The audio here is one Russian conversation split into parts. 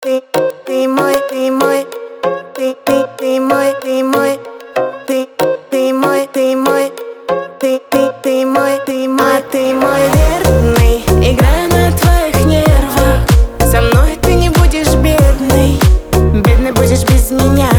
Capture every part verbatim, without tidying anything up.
ты, ты мой, ты мой, ты, ты, ты мой, ты мой, ты, ты мой, ты мой, ты, ты, ты мой, ты мой, а ты мой верный. Играю на твоих нервах, со мной ты не будешь бедный, бедный будешь без меня.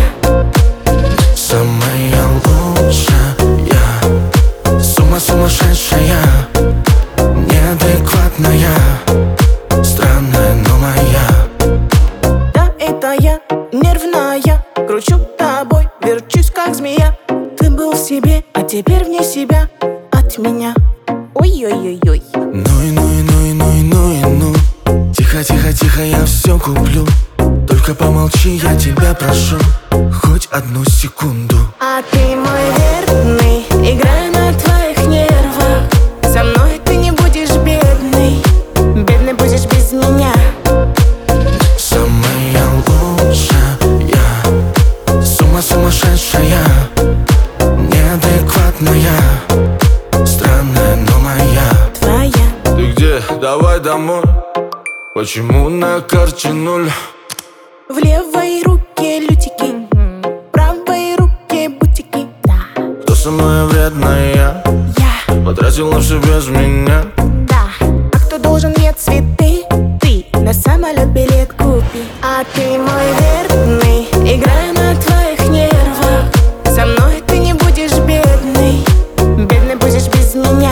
Самая лучшая, сумма сумасшедшая, неадекватная, странная, но моя. Да, это я, нервная, кручу тобой, верчусь как змея. Ты был в себе, а теперь вне себя от меня. Ой-ой-ой-ой. Ну и ну и ну и ну и ну и ну. Тихо, тихо, тихо, я все куплю. Только помолчи, я тебя прошу, хоть одну секунду. А ты мой верный, играю на твоих нервах, со мной ты не будешь бедный, бедный будешь без меня. Самая лучшая, сумма сумасшедшая, неадекватная, странная, но моя. Твоя. Ты где? Давай домой. Почему на карте нуль? В левой руке лютики, в правой руке бутики. Да, Кто самая вредная? я, Потратил на все без меня. да. А кто должен мне цветы? Ты на самолет билет купи. А ты мой верный, играю на твоих нервах, со мной ты не будешь бедный, бедный будешь без меня.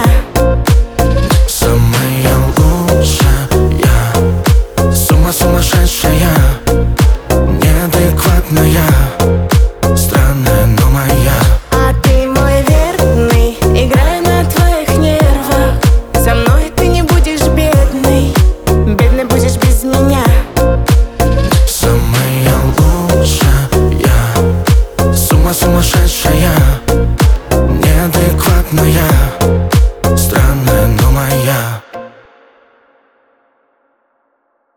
Самая лучшая, сумма сумасшедшая, неадекватная, странная, но моя. А ты мой верный, играю на твоих нервах, со мной ты не будешь бедный, бедный будешь без меня. Самая лучшая, сумма сумасшедшая, неадекватная,